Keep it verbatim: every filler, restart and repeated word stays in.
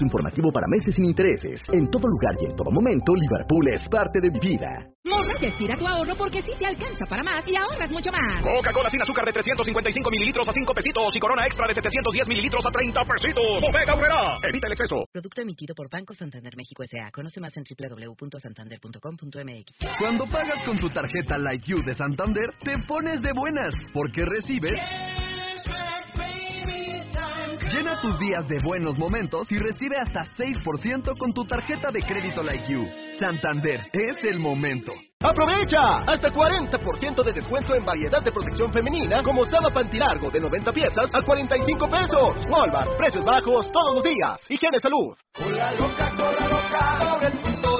Informativo para meses sin intereses. En todo lugar y en todo momento, Liverpool es parte de mi vida. Morra, ya estira tu ahorro porque sí te alcanza para más y ahorras mucho más. Coca-Cola sin azúcar de trescientos cincuenta y cinco mililitros a cinco pesitos y Corona Extra de setecientos diez mililitros a treinta pesitos. ¡Bodega Aurrerá! Evita el exceso. Producto emitido por Banco Santander México S A. Conoce más en doble u doble u doble u punto santander punto com punto m x. Cuando pagas con tu tarjeta Like You de Santander, te pones de buenas porque recibes... Llena tus días de buenos momentos y recibe hasta seis por ciento con tu tarjeta de crédito Like You. Santander, es el momento. ¡Aprovecha! Hasta cuarenta por ciento de descuento en variedad de protección femenina como Saba Pantilargo de noventa piezas a cuarenta y cinco pesos. Walmart, precios bajos todos los días. Higiene Salud. Con la loca, con la loca, ahora el mundo